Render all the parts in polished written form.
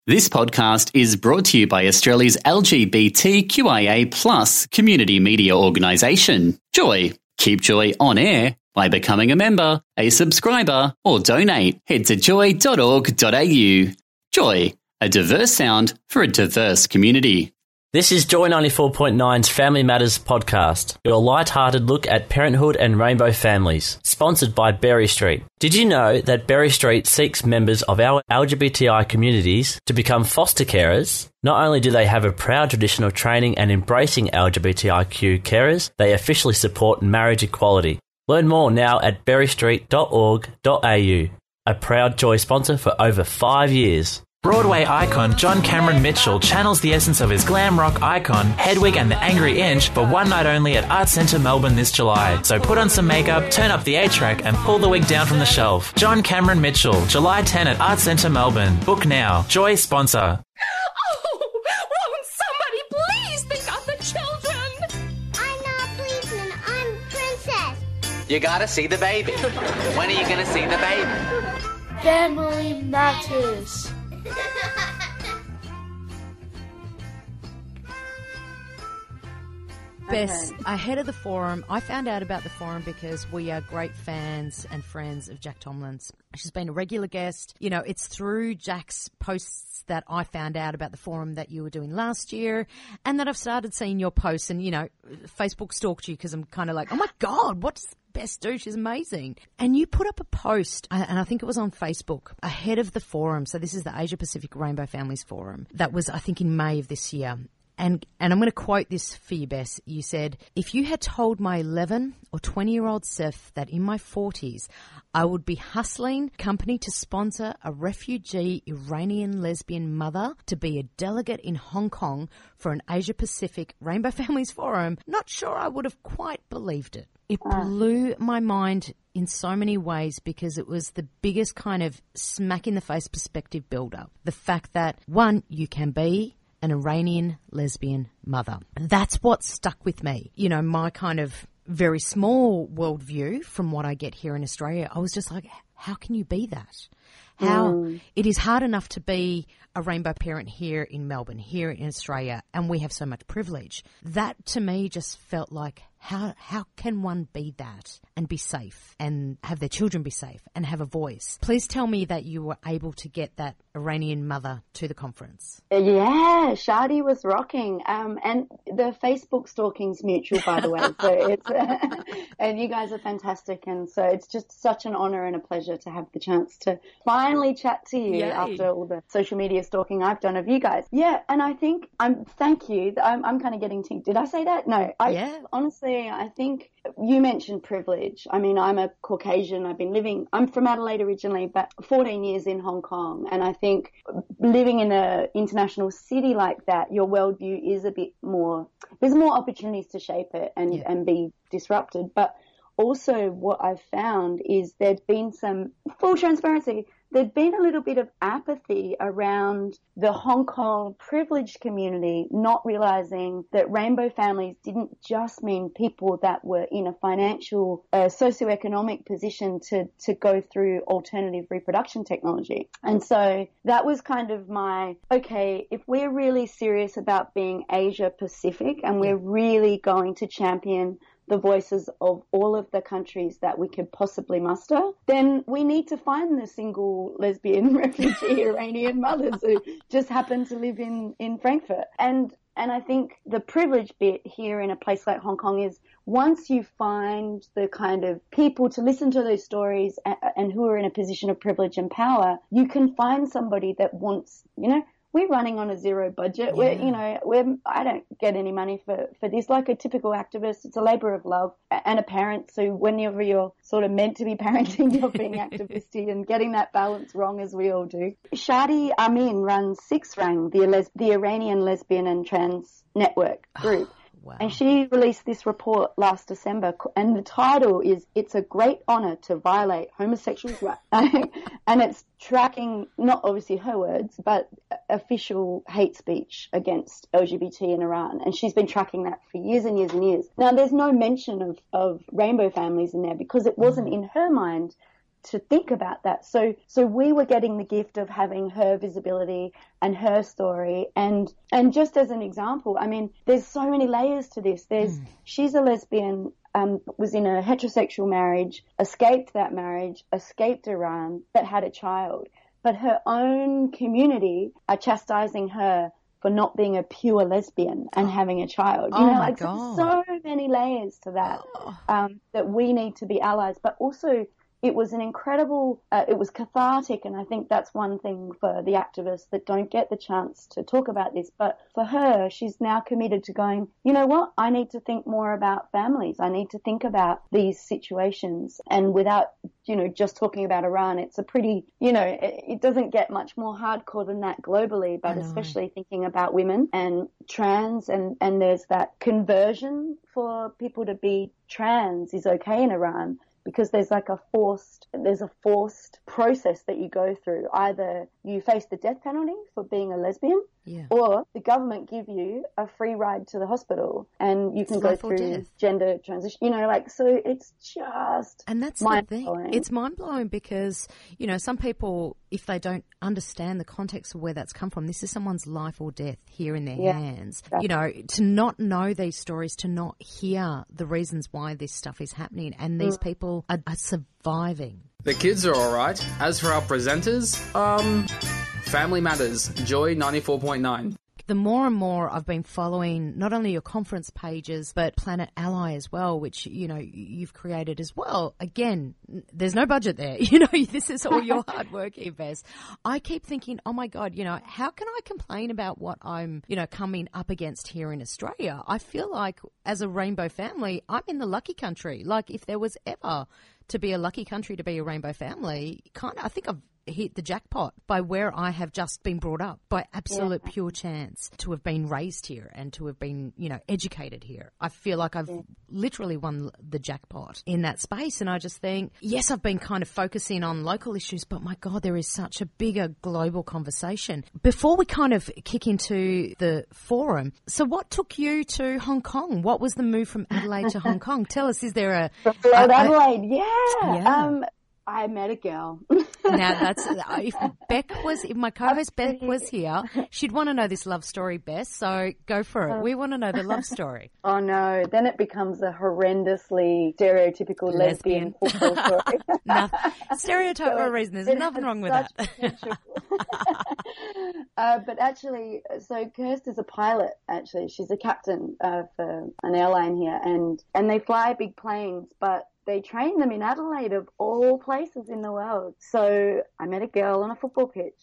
This podcast is brought to you by Australia's LGBTQIA+ community media organisation, Joy. Keep Joy on air by becoming a member, a subscriber, or donate. Head to joy.org.au. Joy, a diverse sound for a diverse community. This is Joy 94.9's Family Matters podcast, your light-hearted look at parenthood and rainbow families, sponsored by Berry Street. Did you know that Berry Street seeks members of our LGBTI communities to become foster carers? Not only do they have a proud tradition of training and embracing LGBTIQ carers, they officially support marriage equality. Learn more now at berrystreet.org.au, a proud Joy sponsor for over 5 years. Broadway icon John Cameron Mitchell channels the essence of his glam rock icon, Hedwig and the Angry Inch, for one night only at Arts Centre Melbourne this July. So put on some makeup, turn up the A-track and pull the wig down from the shelf. John Cameron Mitchell, July 10 at Arts Centre Melbourne. Book now. Joy sponsor. Oh, won't somebody please think of the children? I'm not a policeman, I'm Princess. You gotta see the baby. When are you gonna see the baby? Family Matters. Bess, ahead of the forum, I found out about the forum because we are great fans and friends of Jack Tomlins. She's been a regular guest. You know, it's through Jack's posts that I found out about the forum that you were doing last year and that I've started seeing your posts and, you know, Facebook stalked you because I'm kind of like, oh my God, what's Bess do? She's amazing. And you put up a post, and I think it was on Facebook, ahead of the forum. So this is the Asia Pacific Rainbow Families Forum. That was, I think, in May of this year. And I'm going to quote this for you, Bess. You said, if you had told my 11 or 20-year-old self that in my 40s I would be hustling company to sponsor a refugee Iranian lesbian mother to be a delegate in Hong Kong for an Asia Pacific Rainbow Families Forum, not sure I would have quite believed it. It blew my mind in so many ways because it was the biggest kind of smack-in-the-face perspective build-up. The fact that, one, you can be an Iranian lesbian mother. That's what stuck with me. You know, my kind of very small worldview from what I get here in Australia, I was just like, how can you be that? It is hard enough to be a rainbow parent here in Melbourne, here in Australia, and we have so much privilege. That to me just felt like, how can one be that and be safe and have their children be safe and have a voice? Please tell me that you were able to get that Iranian mother to the conference. Yeah, Shadi was rocking. And the Facebook stalking's mutual, by the way. So it's, and you guys are fantastic. And so it's just such an honor and a pleasure to have the chance to finally chat to you after all the social media stalking I've done of you guys. Yeah. And I think thank you. I'm kind of getting did I say that? No, honestly, I think you mentioned privilege. I mean, I'm a Caucasian. I'm from Adelaide originally, but 14 years in Hong Kong. And I think living in an international city like that, your worldview is a bit more, there's more opportunities to shape it and be disrupted. But also what I've found is there's been some, full transparency, there'd been a little bit of apathy around the Hong Kong privileged community, not realizing that rainbow families didn't just mean people that were in a financial, socioeconomic position to go through alternative reproduction technology. And so that was kind of okay, if we're really serious about being Asia Pacific and we're really going to champion the voices of all of the countries that we could possibly muster, then we need to find the single lesbian refugee Iranian mothers who just happen to live in Frankfurt. And I think the privilege bit here in a place like Hong Kong is once you find the kind of people to listen to those stories and who are in a position of privilege and power, you can find somebody that wants, we're running on a zero budget. Yeah. I don't get any money for this. Like a typical activist, it's a labor of love and a parent. So whenever you're sort of meant to be parenting, you're being activisty and getting that balance wrong as we all do. Shadi Amin runs Six Rang, the Iranian lesbian and trans network group. Wow. And she released this report last December, and the title is "It's a Great Honor to Violate Homosexuals' Rights." And it's tracking, not obviously her words, but official hate speech against LGBT in Iran. And she's been tracking that for years and years and years. Now, there's no mention of rainbow families in there because it wasn't in her mind to think about that. So we were getting the gift of having her visibility and her story. And just as an example, I mean, there's so many layers to this. She's a lesbian, was in a heterosexual marriage, escaped that marriage, escaped Iran, but had a child. But her own community are chastising her for not being a pure lesbian and having a child. You know, like so many layers to that, that we need to be allies. But also it was an incredible, it was cathartic. And I think that's one thing for the activists that don't get the chance to talk about this. But for her, she's now committed to going, you know what? I need to think more about families. I need to think about these situations. And without, you know, just talking about Iran, it's a pretty, you know, it doesn't get much more hardcore than that globally, but especially thinking about women and trans, and there's that conversion for people to be trans is okay in Iran, because there's a forced process that you go through. Either you face the death penalty for being a lesbian, or the government give you a free ride to the hospital and you can go through gender transition. You know, like, so it's just and that's mind-blowing. The thing. It's mind-blowing because, you know, some people, if they don't understand the context of where that's come from, this is someone's life or death here in their hands. Exactly. You know, to not know these stories, to not hear the reasons why this stuff is happening, and these people are surviving. The kids are all right. As for our presenters, Family Matters, Joy 94.9. The more and more I've been following not only your conference pages, but Planet Ally as well, which, you know, you've created as well. Again, there's no budget there. You know, this is all your hard work, Bess. I keep thinking, oh my God, you know, how can I complain about what I'm, you know, coming up against here in Australia? I feel like as a rainbow family, I'm in the lucky country. Like, if there was ever to be a lucky country to be a rainbow family, I think I've hit the jackpot by where I have just been brought up, by absolute pure chance to have been raised here and to have been, you know, educated here. I feel like I've literally won the jackpot in that space. And I just think, yes, I've been kind of focusing on local issues, but my God, there is such a bigger global conversation. Before we kind of kick into the forum, so what took you to Hong Kong? What was the move from Adelaide to Hong Kong? Tell us, is there a... From Adelaide, I met a girl. Now that's, if my co-host Beth was here, she'd want to know this love story, Beth. So go for it. We want to know the love story. Oh no, then it becomes a horrendously stereotypical lesbian football story. Stereotype for a reason. There's nothing wrong with that. But actually, so Kirst is a pilot. Actually, she's a captain for an airline here, and they fly big planes, but they train them in Adelaide, of all places in the world. So I met a girl on a football pitch.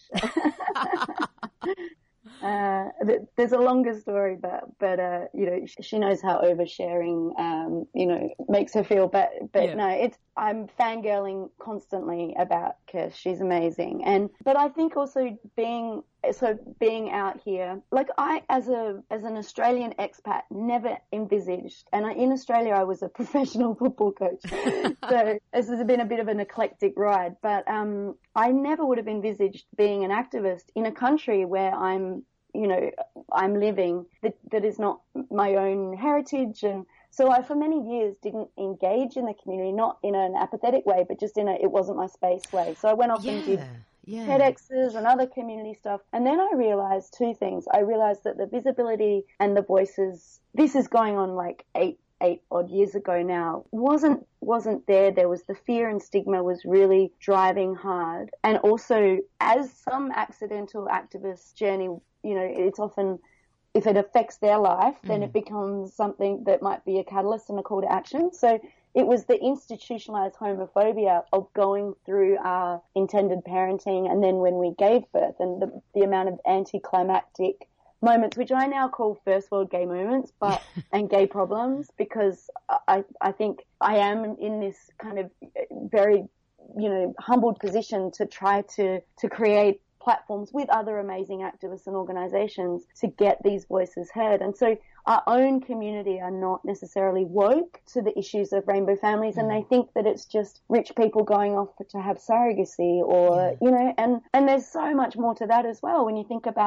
There's a longer story, but you know, she knows how oversharing, you know, makes her feel. But no, I'm fangirling constantly about Kirst. She's amazing, but I think also being out here, like I, as an Australian expat, never envisaged, and in Australia I was a professional football coach, so this has been a bit of an eclectic ride, but I never would have envisaged being an activist in a country where I'm living that is not my own heritage. And so I, for many years, didn't engage in the community, not in an apathetic way, but just it wasn't my space way. So I went off and did TEDx's and other community stuff. And then I realized two things. I realized that the visibility and the voices, this is going on like eight odd years ago now, wasn't there. There was the fear and stigma was really driving hard. And also, as some accidental activist journey, you know, it's often, if it affects their life, then it becomes something that might be a catalyst and a call to action. So it was the institutionalized homophobia of going through our intended parenting, and then when we gave birth, and the amount of anticlimactic moments, which I now call first world gay moments, but and gay problems, because I think I am in this kind of very, you know, humbled position to try to create platforms with other amazing activists and organizations to get these voices heard. And so our own community are not necessarily woke to the issues of rainbow families, and they think that it's just rich people going off to have surrogacy or, you know, and there's so much more to that as well when you think about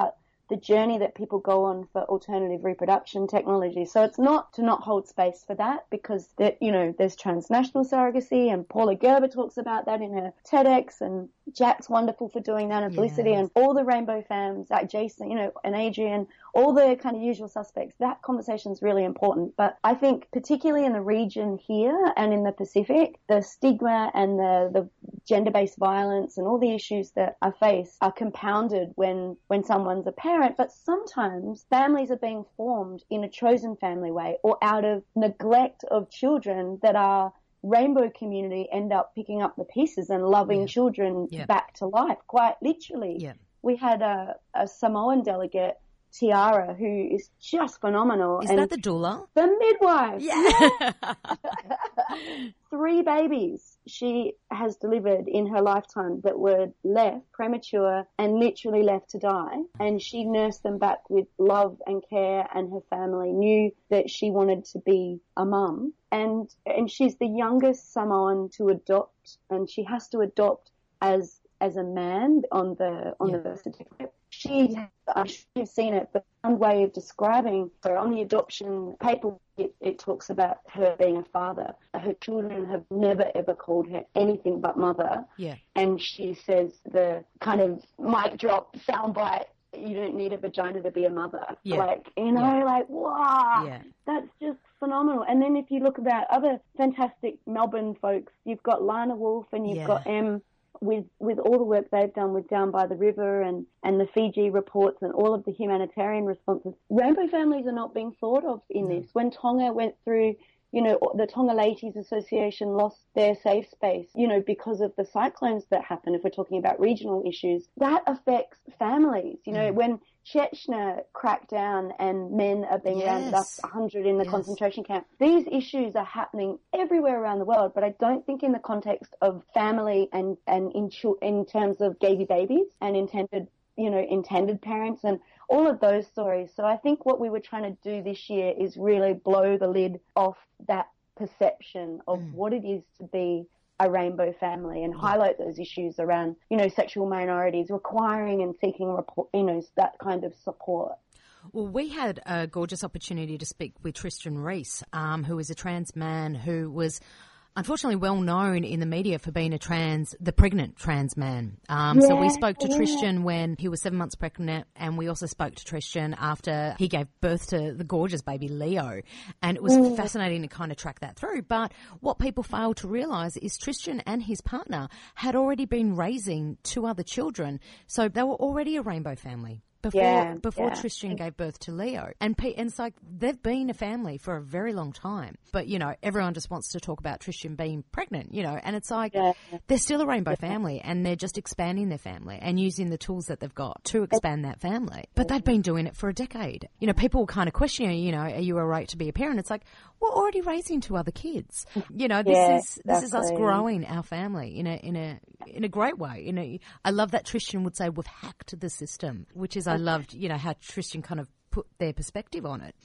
the journey that people go on for alternative reproduction technology. So it's not to not hold space for that, because there's transnational surrogacy, and Paula Gerber talks about that in her TEDx, and Jack's wonderful for doing that, and Felicity, and all the Rainbow Fams, like Jason, and Adrian, all the kind of usual suspects. That conversation is really important. But I think particularly in the region here and in the Pacific, the stigma and the gender-based violence and all the issues that I face are compounded when someone's a parent. But sometimes families are being formed in a chosen family way, or out of neglect of children that are rainbow community end up picking up the pieces and loving children back to life, quite literally. Yeah. We had a Samoan delegate, Tiara, who is just phenomenal. Is that the doula? The midwife. Yeah. 3 babies she has delivered in her lifetime that were left premature and literally left to die. And she nursed them back with love and care, and her family knew that she wanted to be a mum. And she's the youngest Samoan to adopt, and she has to adopt as a man on the birth certificate. I'm sure you've seen it, but one way of describing her on the adoption paper, it talks about her being a father. Her children have never ever called her anything but mother. Yeah. And she says the kind of mic drop soundbite, you don't need a vagina to be a mother. Yeah. Wow. Yeah. That's just phenomenal. And then if you look about other fantastic Melbourne folks, you've got Lana Wolf and you've got Em, with all the work they've done with Down by the River and the Fiji reports and all of the humanitarian responses. Rainbow families are not being thought of in this. When Tonga went through, the Tonga Ladies Association lost their safe space, because of the cyclones that happen, if we're talking about regional issues. That affects families. When Chechnya cracked down and men are being rounded up 100 in the concentration camp. These issues are happening everywhere around the world, but I don't think in the context of family and in terms of gay babies and intended parents and all of those stories. So I think what we were trying to do this year is really blow the lid off that perception of what it is to be a rainbow family and highlight those issues around, sexual minorities requiring and seeking, that kind of support. Well, we had a gorgeous opportunity to speak with Tristan Reese, who is a trans man who was unfortunately well known in the media for being the pregnant trans man. So we spoke to Tristan when he was 7 months pregnant, and we also spoke to Tristan after he gave birth to the gorgeous baby Leo. And it was fascinating to kind of track that through. But what people fail to realise is Tristan and his partner had already been raising 2 other children. So they were already a rainbow family before Tristan gave birth to Leo. And it's like they've been a family for a very long time. But, everyone just wants to talk about Tristan being pregnant, and it's like they're still a rainbow family, and they're just expanding their family and using the tools that they've got to expand that family. But they've been doing it for a decade. People will kind of question you, are you a right to be a parent? It's like, we're already raising 2 other kids. This is us growing our family in a great way. I love that Tristan would say we've hacked the system, which is I loved, how Tristan kind of put their perspective on it.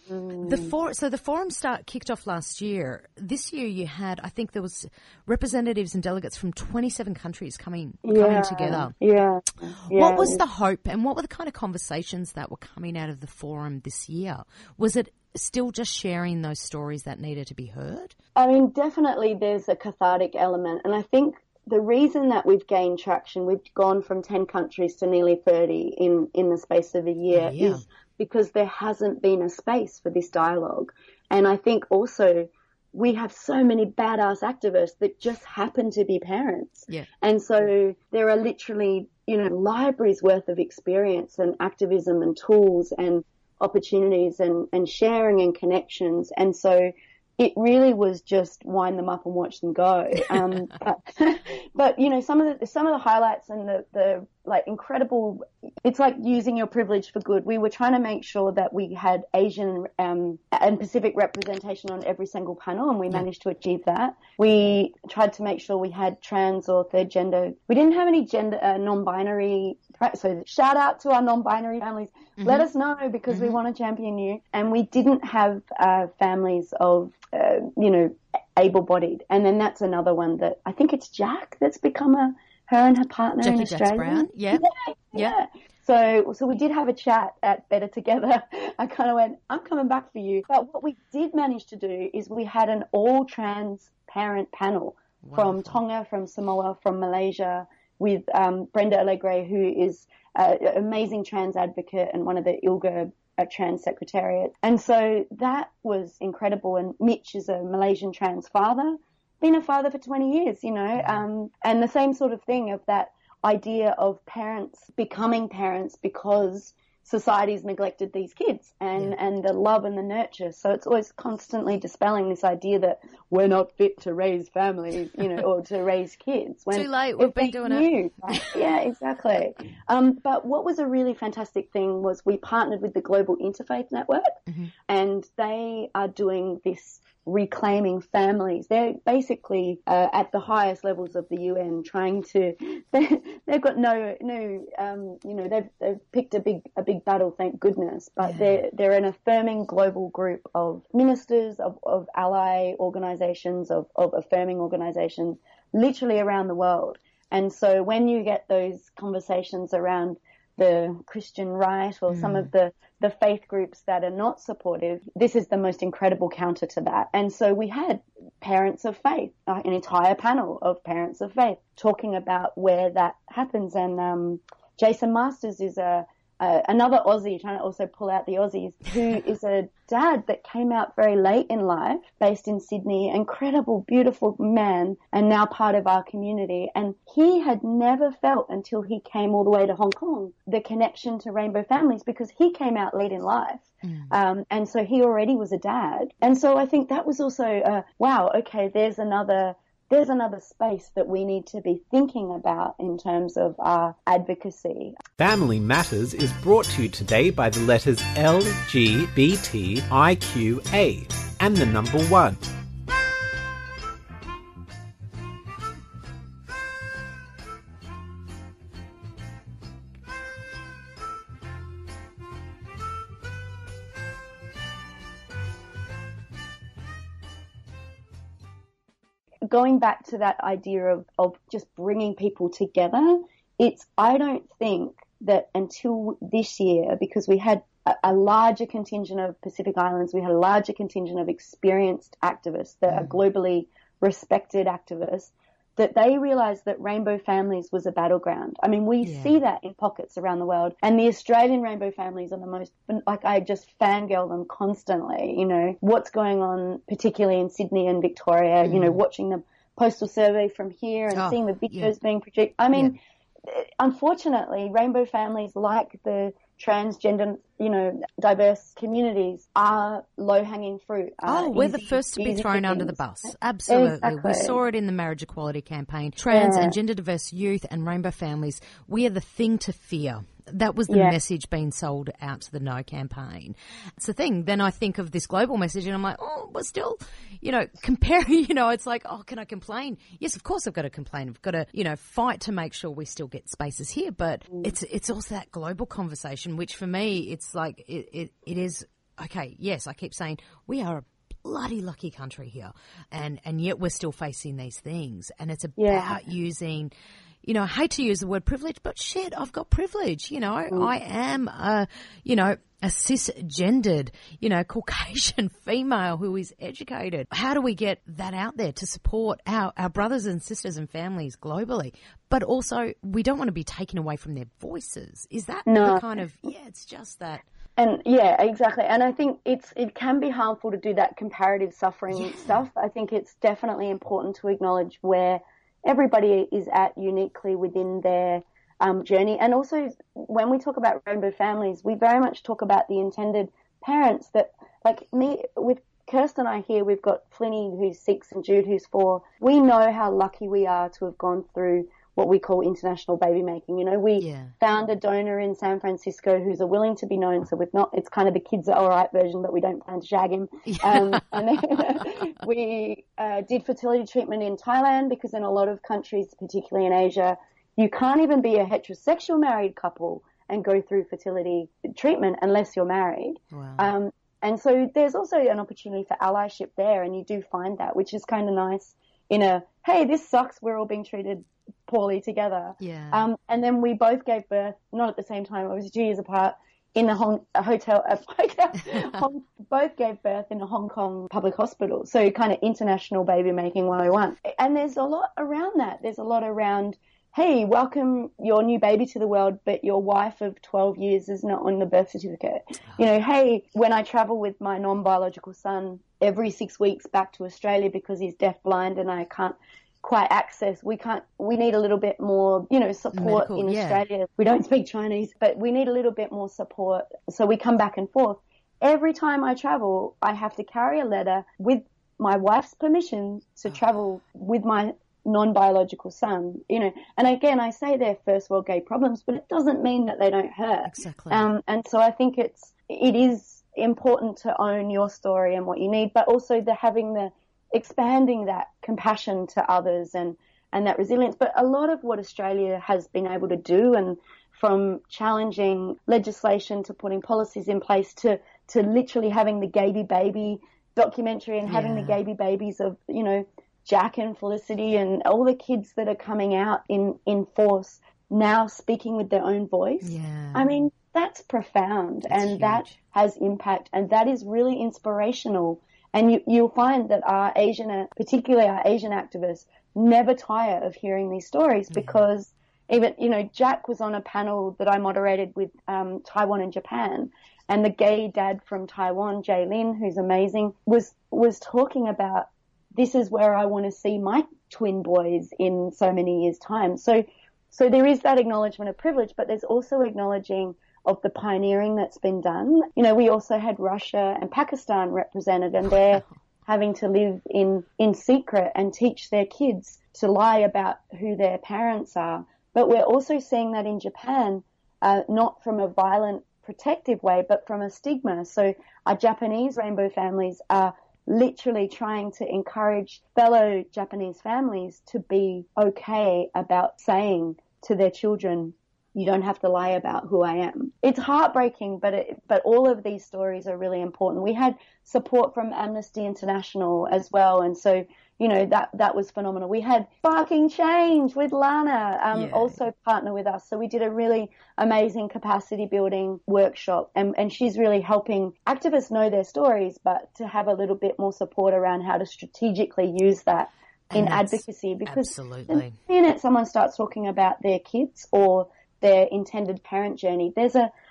The forum kicked off last year. This year you had, I think there was representatives and delegates from 27 countries coming together. Yeah. What was the hope and what were the kind of conversations that were coming out of the forum this year? Was it still just sharing those stories that needed to be heard? I mean, definitely there's a cathartic element, and I think the reason that we've gained traction, we've gone from 10 countries to nearly 30 in the space of a year, is because there hasn't been a space for this dialogue. And I think also we have so many badass activists that just happen to be parents. Yeah. And so there are literally, libraries worth of experience and activism and tools and opportunities and sharing and connections. And so it really was just wind them up and watch them go. But some of the highlights and the incredible, it's like using your privilege for good. We were trying to make sure that we had Asian and Pacific representation on every single panel, and we managed to achieve that. We tried to make sure we had trans or third gender. We didn't have any gender non-binary. So shout out to our non-binary families. Let us know because we want to champion you. And we didn't have families of, able-bodied. And then that's another one that I think it's Jack that's become her and her partner Jackie in Australia. Brown. Yeah. So we did have a chat at Better Together. I kind of went, I'm coming back for you. But what we did manage to do is we had an all-trans parent panel from Tonga, from Samoa, from Malaysia, with Brenda Allegre, who is an amazing trans advocate and one of the ILGA trans secretariat. And so that was incredible. And Mitch is a Malaysian trans father, been a father for 20 years, you know, and the same sort of thing of that idea of parents becoming parents because society's neglected these kids and the love and the nurture. So it's always constantly dispelling this idea that we're not fit to raise families, you know, or to raise kids. When too late. We've been doing it. Right? Yeah, exactly. But what was a really fantastic thing was we partnered with the Global Interfaith Network, and they are doing this reclaiming families. They're basically at the highest levels of the UN trying to. They've got you know, they've picked a big battle, thank goodness. But they're an affirming global group of ministers, of ally organisations, of affirming organisations, literally around the world. And so when you get those conversations around the Christian right or some of the faith groups that are not supportive, this is the most incredible counter to that. And so we had parents of faith, an entire panel of parents of faith talking about where that happens. And Jason Masters is another Aussie, trying to also pull out the Aussies, who is a dad that came out very late in life, based in Sydney, incredible, beautiful man, and now part of our community. And he had never felt until he came all the way to Hong Kong the connection to rainbow families, because he came out late in life. And so he already was a dad. And so I think that was also, wow, okay, there's another space that we need to be thinking about in terms of our advocacy. Family Matters is brought to you today by the letters L, G, B, T, I, Q, A, and the number 1. Going back to that idea of just bringing people together, I don't think that until this year, because we had a larger contingent of Pacific Islands, we had a larger contingent of experienced activists that are globally respected activists, that they realised that rainbow families was a battleground. I mean, we see that in pockets around the world. And the Australian rainbow families are the most, like, I just fangirl them constantly, you know, what's going on, particularly in Sydney and Victoria, you know, watching the postal survey from here and seeing the videos being projected. I mean, unfortunately, rainbow families, like the transgender, you know, diverse communities, are low-hanging fruit. We're the first to be thrown under the bus. Absolutely. Exactly. We saw it in the marriage equality campaign. Trans and gender diverse youth and rainbow families, we are the thing to fear. That was the message being sold out to the No campaign. It's the thing. Then I think of this global message and I'm like, oh, we're still, you know, comparing, you know, it's like, oh, can I complain? Yes, of course I've got to complain. I've got to, you know, fight to make sure we still get spaces here. But it's also that global conversation, which for me, it's like, it is, okay, yes, I keep saying we are a bloody lucky country here. And yet we're still facing these things. And it's about using, you know, I hate to use the word privilege, but shit, I've got privilege. You know, I am a cisgendered, you know, Caucasian female who is educated. How do we get that out there to support our brothers and sisters and families globally? But also, we don't want to be taken away from their voices. Is that the kind of, it's just that. And yeah, exactly. And I think it can be harmful to do that comparative suffering stuff. I think it's definitely important to acknowledge where everybody is at uniquely within their journey. And also, when we talk about rainbow families, we very much talk about the intended parents that, like me, with Kirsten and I here, we've got Flinny who's 6 and Jude who's 4. We know how lucky we are to have gone through what we call international baby making. You know, we found a donor in San Francisco who's a willing to be known, so we've not, it's kind of the kids are all right version, but we don't plan to shag him. And then we did fertility treatment in Thailand, because in a lot of countries, particularly in Asia, you can't even be a heterosexual married couple and go through fertility treatment unless you're married. Wow. And so there's also an opportunity for allyship there, and you do find that, which is kind of nice in a, hey, this sucks, we're all being treated poorly together. Yeah. And then we both gave birth, not at the same time, obviously 2 years apart, in both gave birth in a Hong Kong public hospital. So kind of international baby making 101. And there's a lot around that. There's a lot around, hey, welcome your new baby to the world, but your wife of 12 years is not on the birth certificate. You know, hey, when I travel with my non-biological son every 6 weeks back to Australia because he's deaf-blind and I can't quite access, we need a little bit more, you know, support in Australia. We don't speak Chinese, but we need a little bit more support. So we come back and forth. Every time I travel, I have to carry a letter with my wife's permission to travel with my non-biological son, you know. And again, I say they're first world gay problems, but it doesn't mean that they don't hurt. Exactly. And so I think it is important to own your story and what you need, but also expanding that compassion to others and that resilience. But a lot of what Australia has been able to do, and from challenging legislation to putting policies in place to literally having the Gaby Baby documentary and having the Gaby babies of, you know, Jack and Felicity and all the kids that are coming out in force now speaking with their own voice. Yeah. I mean, that's profound. That's and huge. That has impact, and that is really inspirational. And you'll find that particularly our Asian activists, never tire of hearing these stories because even, you know, Jack was on a panel that I moderated with Taiwan and Japan, and the gay dad from Taiwan, Jay Lin, who's amazing, was talking about, this is where I want to see my twin boys in so many years' time. So there is that acknowledgement of privilege, but there's also acknowledging of the pioneering that's been done. You know, we also had Russia and Pakistan represented, and they're having to live in secret and teach their kids to lie about who their parents are. But we're also seeing that in Japan, not from a violent, protective way, but from a stigma. So our Japanese rainbow families are literally trying to encourage fellow Japanese families to be okay about saying to their children, you don't have to lie about who I am. It's heartbreaking, but all of these stories are really important. We had support from Amnesty International as well, and so, you know, that was phenomenal. We had Sparking Change with Lana also partner with us, so we did a really amazing capacity building workshop, and she's really helping activists know their stories, but to have a little bit more support around how to strategically use that in advocacy, because the minute someone starts talking about their kids or their intended parent journey, there's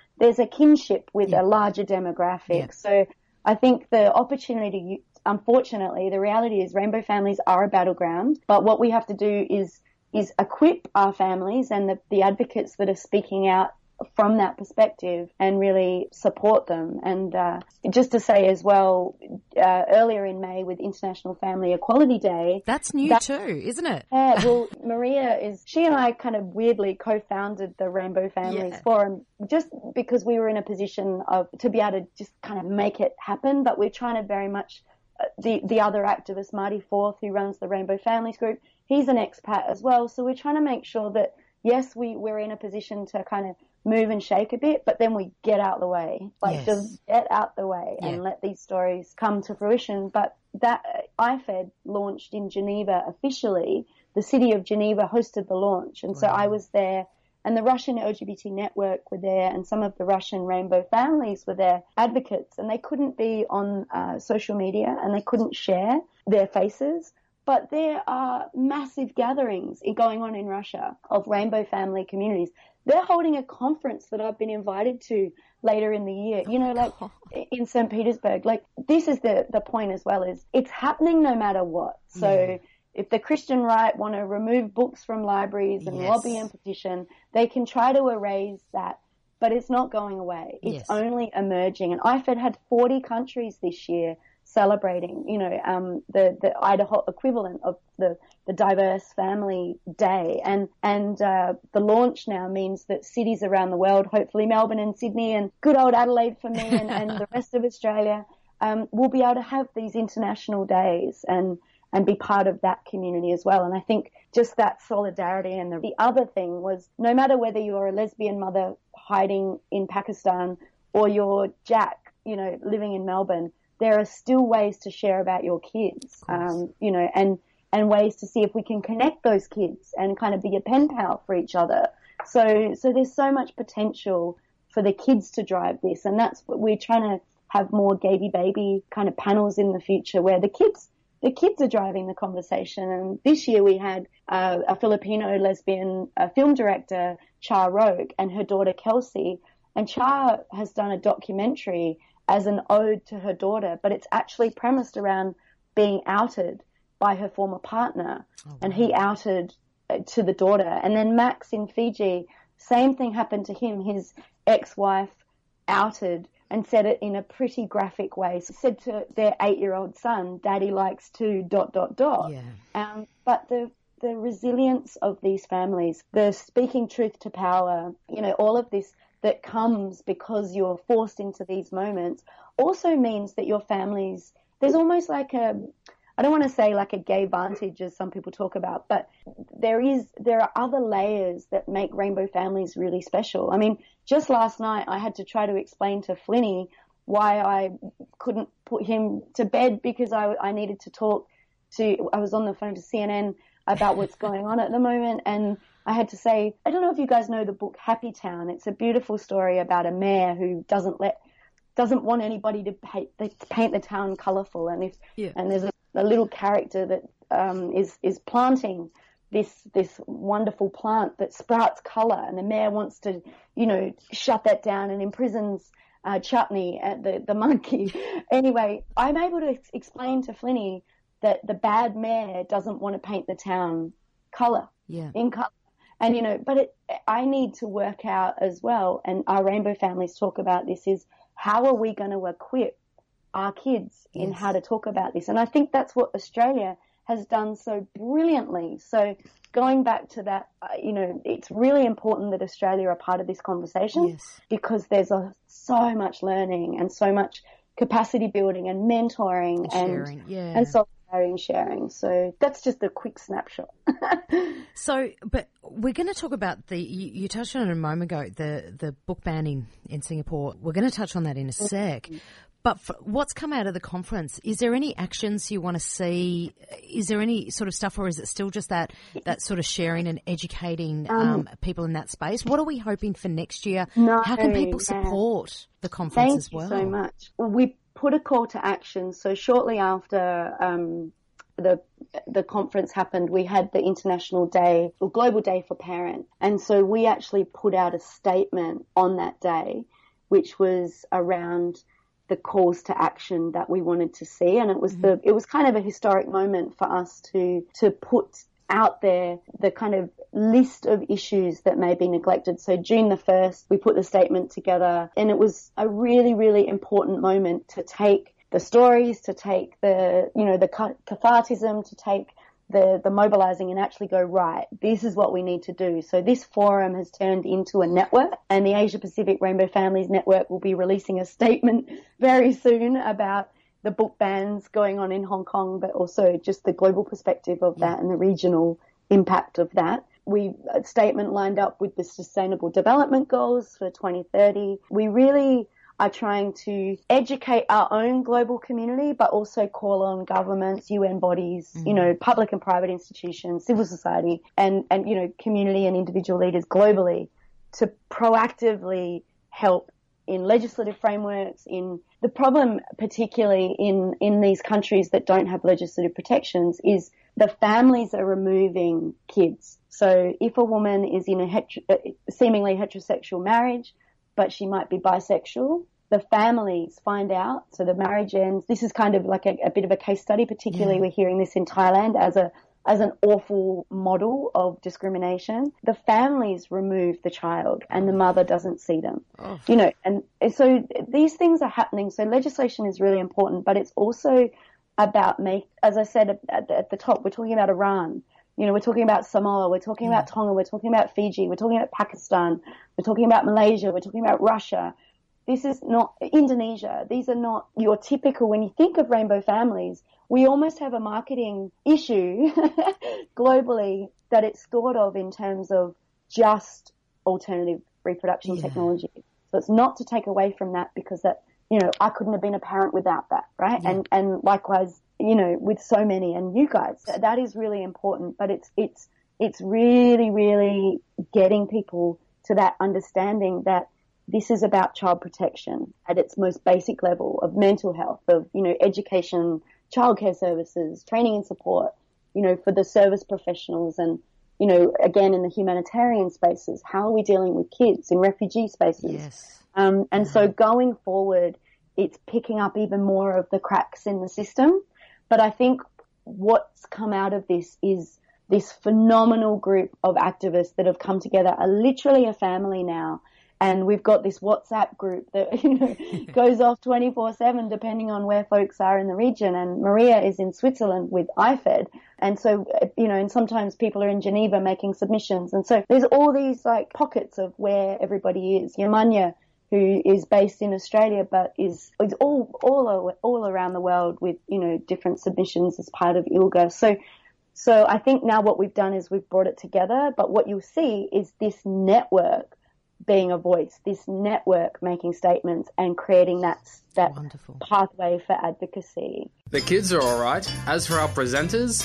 a kinship with a larger demographic. Yeah. So I think the opportunity, unfortunately, the reality is rainbow families are a battleground, but what we have to do is equip our families and the advocates that are speaking out from that perspective and really support them. And just to say as well, earlier in May with International Family Equality Day. That's new too, isn't it? Yeah, well, she and I kind of weirdly co-founded the Rainbow Families Forum just because we were in a position to be able to just kind of make it happen, but we're trying to very much, the other activist, Marty Forth, who runs the Rainbow Families Group, he's an expat as well, so we're trying to make sure that, yes, we're in a position to kind of move and shake a bit, but then we get out the way. Just get out the way and let these stories come to fruition. But that IFED launched in Geneva officially. The city of Geneva hosted the launch. And so I was there, and the Russian LGBT network were there, and some of the Russian rainbow families were there, advocates, and they couldn't be on social media and they couldn't share their faces. But there are massive gatherings going on in Russia of rainbow family communities. They're holding a conference that I've been invited to later in the year, you know, like in St. Petersburg. Like, this is the point as well, is it's happening no matter what. So if the Christian right want to remove books from libraries and lobby and petition, they can try to erase that, but it's not going away. It's only emerging. And IFED had 40 countries this year celebrating, you know, the Idaho equivalent of the Diverse Family Day. And the launch now means that cities around the world, hopefully Melbourne and Sydney and good old Adelaide for me and the rest of Australia, will be able to have these international days and be part of that community as well. And I think just that solidarity. And the other thing was, no matter whether you're a lesbian mother hiding in Pakistan or you're Jack, you know, living in Melbourne, there are still ways to share about your kids, you know, and and ways to see if we can connect those kids and kind of be a pen pal for each other. So there's so much potential for the kids to drive this, and that's what we're trying to have more Gayby Baby kind of panels in the future where the kids are driving the conversation. And this year we had a Filipino lesbian film director, Cha Roque, and her daughter Kelsey. And Cha has done a documentary as an ode to her daughter, but it's actually premised around being outed by her former partner. Oh, wow. And he outed to the daughter. And then Max in Fiji, same thing happened to him. His ex-wife outed and said it in a pretty graphic way. So said to their 8-year-old son, "Daddy likes to ... Yeah. But the resilience of these families, the speaking truth to power, all of this that comes because you're forced into these moments also means that your families, there's almost like I don't want to say like a gay vantage as some people talk about, but there are other layers that make rainbow families really special. I mean, just last night I had to try to explain to Flinny why I couldn't put him to bed because I needed to I was on the phone to CNN about what's going on at the moment, and I had to say, I don't know if you guys know the book Happy Town. It's a beautiful story about a mayor who doesn't want anybody to paint the town colourful, and there's a little character that is planting this wonderful plant that sprouts colour, and the mayor wants to shut that down and imprisons Chutney, the monkey. Anyway, I'm able to explain to Flinny that the bad mayor doesn't want to paint the town in colour. And, I need to work out as well, and our rainbow families talk about this, is how are we going to equip our kids in how to talk about this? And I think that's what Australia has done so brilliantly. So going back to that, it's really important that Australia are part of this conversation because there's so much learning and so much capacity building and mentoring and solidarity and sharing. So that's just a quick snapshot. So, but we're going to talk about you touched on it a moment ago, the book ban in Singapore. We're going to touch on that in a sec. But what's come out of the conference? Is there any actions you want to see? Is there any sort of stuff, or is it still just that sort of sharing and educating people in that space? What are we hoping for next year? How can people support the conference as well? Thank you so much. Well, we put a call to action. So shortly after the conference happened, we had the International Day or Global Day for Parent. And so we actually put out a statement on that day, which was around the calls to action that we wanted to see. And it was kind of a historic moment for us to put out there the kind of list of issues that may be neglected. So June the 1st, we put the statement together, and it was a really, really important moment to take the stories, to take the cathartism, to take the mobilizing and actually go, right, this is what we need to do. So this forum has turned into a network, and the Asia Pacific Rainbow Families Network will be releasing a statement very soon about the book bans going on in Hong Kong, but also just the global perspective of that and the regional impact of that. A statement lined up with the Sustainable Development Goals for 2030. We really are trying to educate our own global community, but also call on governments, UN bodies, public and private institutions, civil society, and community and individual leaders globally to proactively help in legislative frameworks. In the problem, particularly in these countries that don't have legislative protections, is the families are removing kids. So if a woman is in a seemingly heterosexual marriage, but she might be bisexual, the families find out, so the marriage ends. This is kind of like a bit of a case study, particularly we're hearing this in Thailand as an awful model of discrimination. The families remove the child and the mother doesn't see them. And so these things are happening. So legislation is really important, but it's also about as I said at the top, we're talking about Iran. We're talking about Samoa, we're talking about Tonga, we're talking about Fiji, we're talking about Pakistan, we're talking about Malaysia, we're talking about Russia. This is not Indonesia. These are not your typical, when you think of rainbow families, we almost have a marketing issue globally that it's thought of in terms of just alternative reproduction technology. So it's not to take away from that, because that, I couldn't have been a parent without that, right? And likewise, with so many, and you guys, that is really important. But it's really, really getting people to that understanding that this is about child protection at its most basic level of mental health, of, education, childcare services, training and support, for the service professionals and, again, in the humanitarian spaces, how are we dealing with kids in refugee spaces? Yes. So going forward, it's picking up even more of the cracks in the system. But I think what's come out of this is this phenomenal group of activists that have come together, are literally a family now. And we've got this WhatsApp group that, goes off 24/7 depending on where folks are in the region. And Maria is in Switzerland with IFED. And so, and sometimes people are in Geneva making submissions. And so there's all these pockets of where everybody is. Yamanya, who is based in Australia, but is all around the world with, different submissions as part of ILGA. So I think now what we've done is we've brought it together, but what you'll see is this network being a voice, this network making statements and creating that Wonderful pathway for advocacy. The kids are all right. As for our presenters,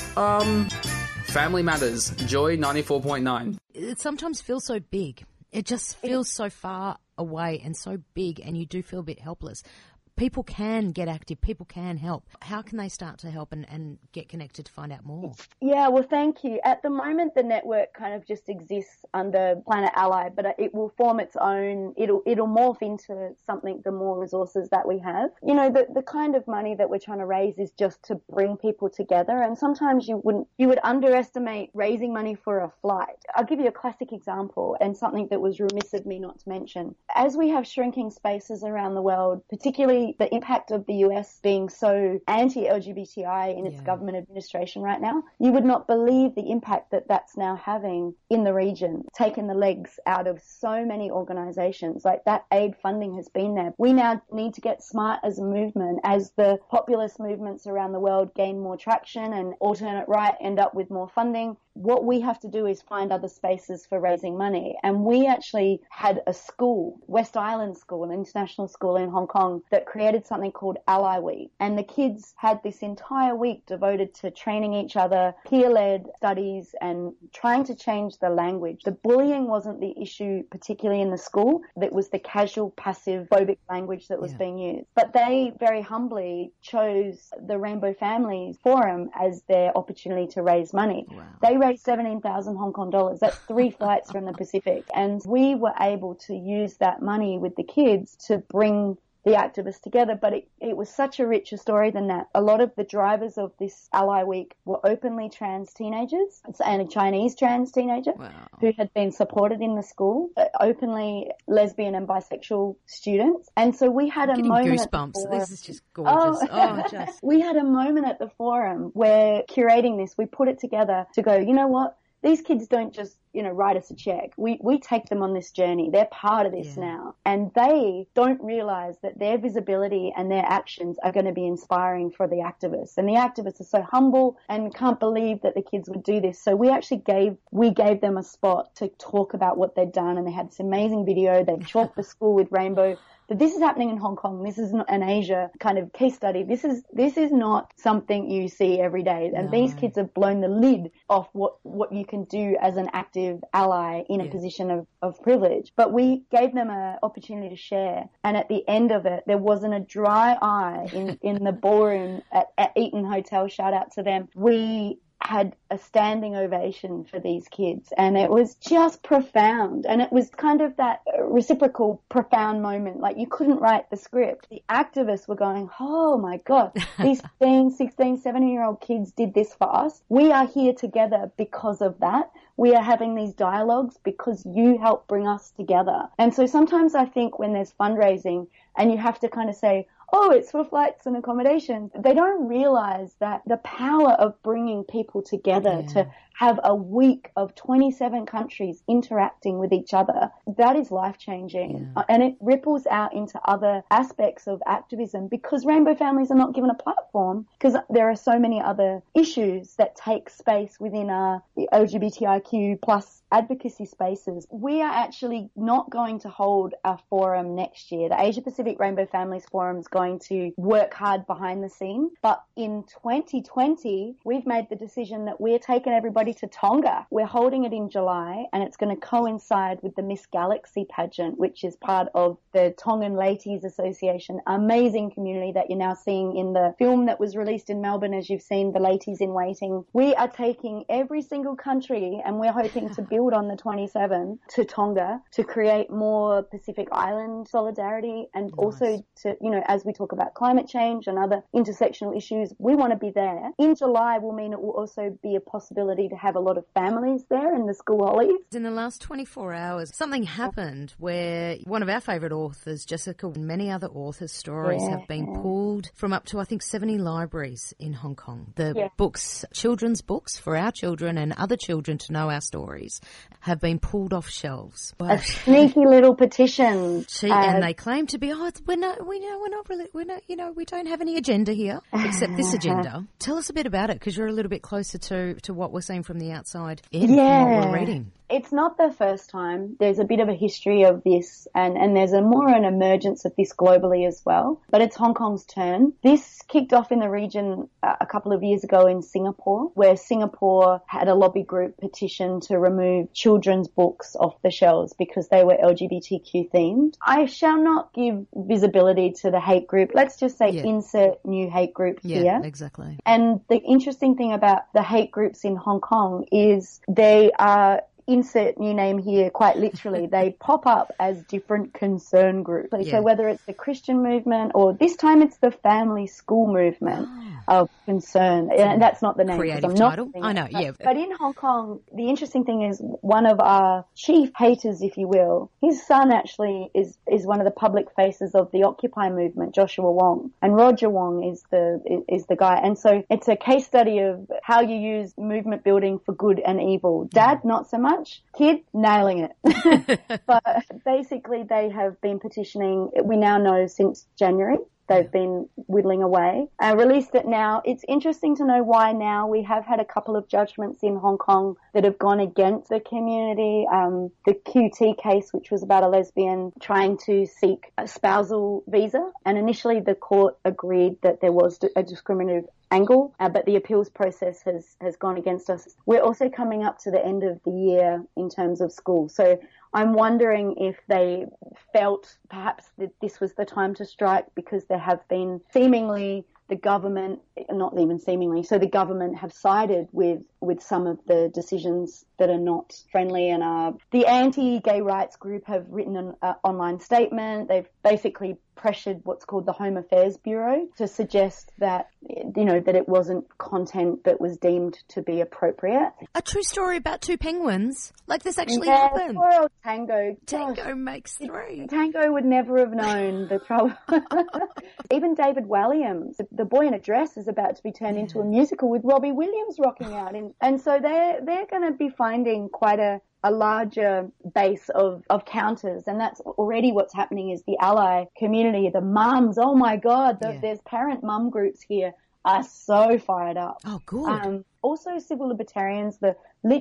Family Matters, Joy 94.9. It sometimes feels so big. It just feels so far away and so big, and you do feel a bit helpless. People can get active. People can help. How can they start to help and get connected to find out more? Yeah, well, thank you. At the moment, the network kind of just exists under Planet Ally, but it will form its own. It'll morph into something the more resources that we have. The kind of money that we're trying to raise is just to bring people together. And sometimes you would underestimate raising money for a flight. I'll give you a classic example and something that was remiss of me not to mention. As we have shrinking spaces around the world, particularly the impact of the US being so anti-LGBTI in its government administration right now, you would not believe the impact that that's now having in the region, taking the legs out of so many organizations. Like, that aid funding has been there. We now need to get smart as a movement as the populist movements around the world gain more traction and alternate right end up with more funding. What we have to do is find other spaces for raising money. And we actually had a school, West Island School, an international school in Hong Kong, that created something called Ally Week. And the kids had this entire week devoted to training each other, peer-led studies, and trying to change the language. The bullying wasn't the issue, particularly in the school. It was the casual, passive, phobic language that was being used. But they very humbly chose the Rainbow Families Forum as their opportunity to raise money. Wow. They raised 17,000 Hong Kong dollars. That's 3 flights from the Pacific. And we were able to use that money with the kids to bring the activists together. But it was such a richer story than that. A lot of the drivers of this Ally Week were openly trans teenagers and a Chinese trans teenager who had been supported in the school, openly lesbian and bisexual students. And so we had a moment. Goosebumps. This is just gorgeous. We had a moment at the forum where, curating this, we put it together to go, you know what? These kids don't just, write us a check. We take them on this journey. They're part of this now. And they don't realize that their visibility and their actions are going to be inspiring for the activists. And the activists are so humble and can't believe that the kids would do this. So we actually gave them a spot to talk about what they'd done. And they had this amazing video. They chalked the school with rainbow. But this is happening in Hong Kong. This is not an Asia kind of case study. This is not something you see every day. And these kids have blown the lid off what you can do as an active ally in a position of privilege. But we gave them an opportunity to share. And at the end of it, there wasn't a dry eye in the ballroom at Eaton Hotel. Shout out to them. We had a standing ovation for these kids, and it was just profound. And it was kind of that reciprocal profound moment. Like, you couldn't write the script. The activists were going, oh my God, these 15, 16, 17-year-old kids did this for us. We are here together because of that. We are having these dialogues because you helped bring us together. And so sometimes I think when there's fundraising and you have to kind of say, oh, it's for flights and accommodation, they don't realize that the power of bringing people together to have a week of 27 countries interacting with each other, that is life-changing. And it ripples out into other aspects of activism because rainbow families are not given a platform because there are so many other issues that take space within the LGBTIQ plus advocacy spaces. We are actually not going to hold a forum next year. The Asia Pacific Rainbow Families Forum is going to work hard behind the scenes. But in 2020, we've made the decision that we're taking everybody to Tonga. We're holding it in July, and it's going to coincide with the Miss Galaxy pageant, which is part of the Tongan Ladies Association, amazing community that you're now seeing in the film that was released in Melbourne, as you've seen, The Ladies in Waiting. We are taking every single country, and we're hoping to build on the 27 to Tonga to create more Pacific Island solidarity and also to, as we talk about climate change and other intersectional issues, we want to be there. In July will mean it will also be a possibility to have a lot of families there in the school holidays. In the last 24 hours, something happened where one of our favourite authors, Jessica, and many other authors' stories have been pulled from up to, I think, 70 libraries in Hong Kong. The books, children's books for our children and other children to know our stories, have been pulled off shelves. A sneaky little petition. And they claim to be, we don't have any agenda here except this agenda. Tell us a bit about it because you're a little bit closer to what we're seeing from the outside in what we're reading. It's not the first time. There's a bit of a history of this and there's an emergence of this globally as well. But it's Hong Kong's turn. This kicked off in the region a couple of years ago in Singapore, where Singapore had a lobby group petition to remove children's books off the shelves because they were LGBTQ themed. I shall not give visibility to the hate group. Let's just say insert new hate group here. Yeah, exactly. And the interesting thing about the hate groups in Hong Kong is they are insert new name here, quite literally, they pop up as different concern groups. So whether it's the Christian movement or this time it's the family school movement of concern. And that's not the name. Creative title. I know, But in Hong Kong, the interesting thing is one of our chief haters, if you will, his son actually is one of the public faces of the Occupy movement, Joshua Wong. And Roger Wong is the guy. And so it's a case study of how you use movement building for good and evil. Dad, not so much. Kid, nailing it. But basically they have been petitioning, we now know since January. They've been whittling away. Released it now. It's interesting to know why now. We have had a couple of judgments in Hong Kong that have gone against the community. The QT case, which was about a lesbian trying to seek a spousal visa. And initially the court agreed that there was a discriminative angle, but the appeals process has gone against us. We're also coming up to the end of the year in terms of school. So I'm wondering if they felt perhaps that this was the time to strike because there have been seemingly the government, not even seemingly, so the government have sided with some of the decisions that are not friendly. And the anti-gay rights group have written an online statement. They've basically pressured what's called the Home Affairs Bureau to suggest that, that it wasn't content that was deemed to be appropriate. A true story about two penguins? Like this actually happened? Poor old Tango. Tango makes three. Tango would never have known the trouble. Even David Walliams, The Boy in a Dress, is about to be turned into a musical with Robbie Williams rocking out. And so they're going to be finding quite a larger base of counters, and that's already what's happening is the ally community, the mums, oh my God, there's parent mum groups here are so fired up. Oh, good. Also civil libertarians, the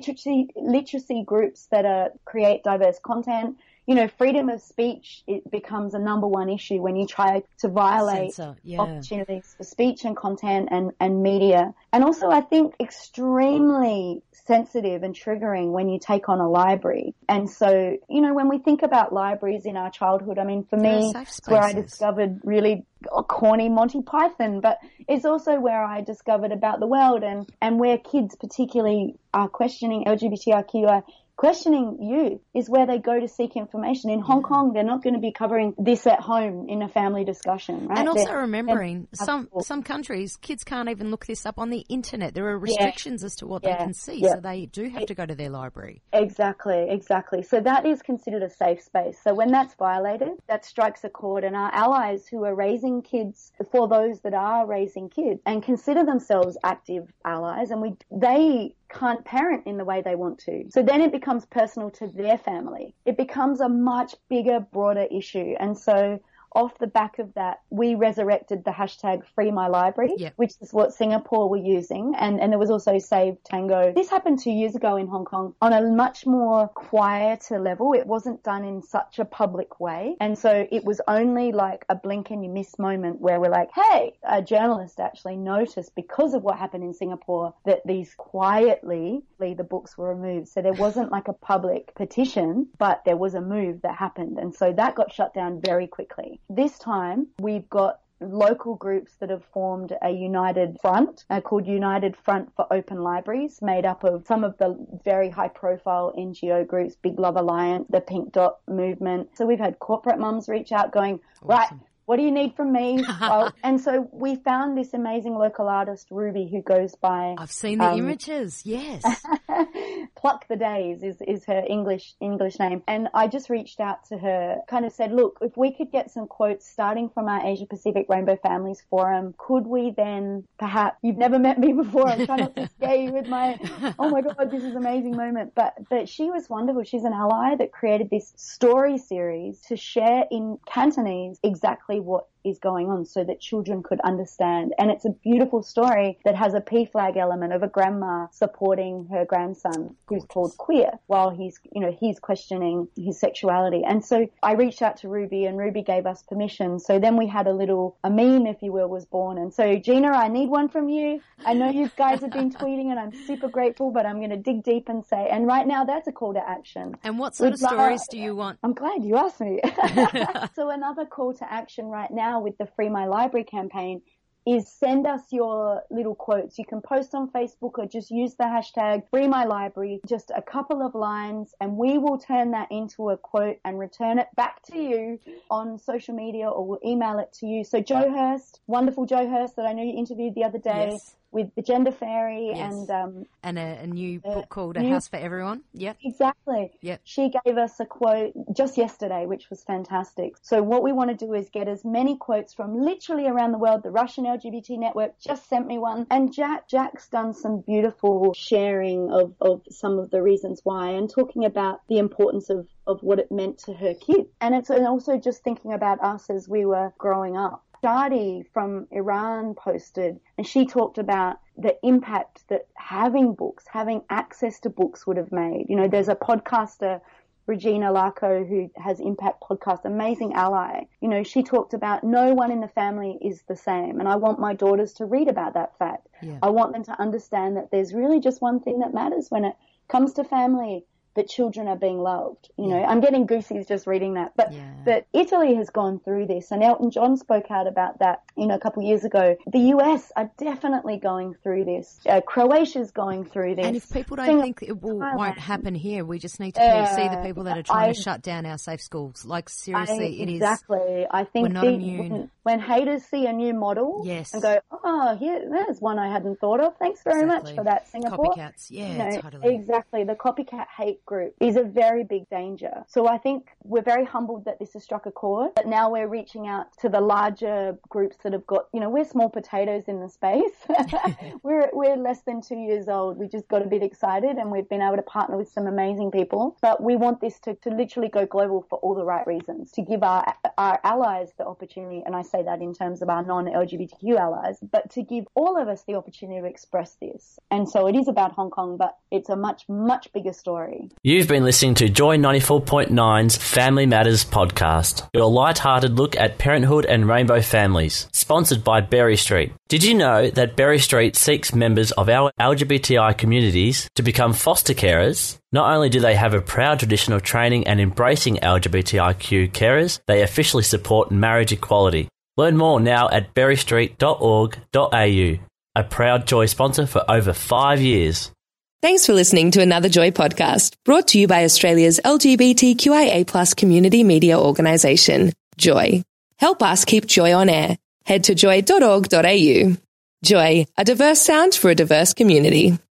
literacy groups that create diverse content. Freedom of speech, it becomes a number one issue when you try to violate opportunities for speech and content and media. And also, I think, extremely sensitive and triggering when you take on a library. And so, when we think about libraries in our childhood, I mean, for me, it's where I discovered really corny Monty Python, but it's also where I discovered about the world and where kids particularly are questioning LGBTIQI. Questioning youth is where they go to seek information. In Hong Kong, they're not going to be covering this at home in a family discussion, right? And also remembering some countries, kids can't even look this up on the internet. There are restrictions as to what they can see, so they do have to go to their library. Exactly. So that is considered a safe space. So when that's violated, that strikes a chord, and our allies who are raising kids for those that are raising kids and consider themselves active allies, and they can't parent in the way they want to. So then it becomes personal to their family. It becomes a much bigger, broader issue. And so off the back of that, we resurrected the hashtag Free My Library, which is what Singapore were using. And there was also Save Tango. This happened 2 years ago in Hong Kong on a much more quieter level. It wasn't done in such a public way. And so it was only like a blink and you miss moment where we're like, hey, a journalist actually noticed because of what happened in Singapore that these quietly, the books were removed. So there wasn't like a public petition, but there was a move that happened. And so that got shut down very quickly. This time, we've got local groups that have formed a united front called United Front for Open Libraries, made up of some of the very high-profile NGO groups, Big Love Alliance, the Pink Dot Movement. So we've had corporate mums reach out going, right, what do you need from me? And so we found this amazing local artist, Ruby, who goes by... I've seen the images, yes. Pluck the Days is her English name. And I just reached out to her, kind of said, look, if we could get some quotes starting from our Asia Pacific Rainbow Families Forum, could we then perhaps... You've never met me before. I'm trying not to scare you with my, oh my God, this is an amazing moment. But she was wonderful. She's an ally that created this story series to share in Cantonese exactly what is going on so that children could understand. And it's a beautiful story that has a PFLAG element of a grandma supporting her grandson who's called Queer while he's questioning his sexuality. And so I reached out to Ruby and Ruby gave us permission. So then we had a meme, if you will, was born. And so Gina, I need one from you. I know you guys have been tweeting and I'm super grateful, but I'm going to dig deep and say, and right now that's a call to action. And what sort of stories do you want? I'm glad you asked me. So another call to action right now with the Free My Library campaign is send us your little quotes. You can post on Facebook or just use the hashtag Free My Library, just a couple of lines, and we will turn that into a quote and return it back to you on social media, or we'll email it to you. So Jo Hurst, wonderful Jo Hurst that I know you interviewed the other day. Yes. With the Gender Fairy and a new book called A House for Everyone. Yep. Exactly. Yep. She gave us a quote just yesterday, which was fantastic. So what we want to do is get as many quotes from literally around the world. The Russian LGBT Network just sent me one. And Jack's done some beautiful sharing of some of the reasons why and talking about the importance of what it meant to her kids. And it's also just thinking about us as we were growing up. Shadi from Iran posted, and she talked about the impact that having access to books would have made. You know, there's a podcaster, Regina Larco, who has Impact Podcast, amazing ally. You know, she talked about no one in the family is the same, and I want my daughters to read about that fact. Yeah. I want them to understand that there's really just one thing that matters when it comes to family, that children are being loved. You know, I'm getting goosies just reading that. But Italy has gone through this, and Elton John spoke out about that, a couple of years ago. The US are definitely going through this. Croatia's going through this. And if people don't think it won't happen here, we just need to see the people that are trying to shut down our safe schools. Like, seriously, it is. Exactly. I think we're not immune. When haters see a new model and go, oh, there's one I hadn't thought of. Thanks very much for that, Singapore. Copycats, totally. Exactly. The copycat hate group is a very big danger. So I think we're very humbled that this has struck a chord, but now we're reaching out to the larger groups that have got, we're small potatoes in the space. we're less than 2 years old. We just got a bit excited and we've been able to partner with some amazing people. But we want this to literally go global for all the right reasons, to give our allies the opportunity, and I say that in terms of our non-LGBTQ allies, but to give all of us the opportunity to express this. And so it is about Hong Kong, but it's a much, much bigger story. You've been listening to Joy 94.9's Family Matters podcast, your light-hearted look at parenthood and rainbow families, sponsored by Berry Street. Did you know that Berry Street seeks members of our LGBTI communities to become foster carers? Not only do they have a proud tradition of training and embracing LGBTIQ carers, they officially support marriage equality. Learn more now at berrystreet.org.au, a proud Joy sponsor for over 5 years. Thanks for listening to another Joy podcast, brought to you by Australia's LGBTQIA+ community media organisation, Joy. Help us keep Joy on air. Head to joy.org.au. Joy, a diverse sound for a diverse community.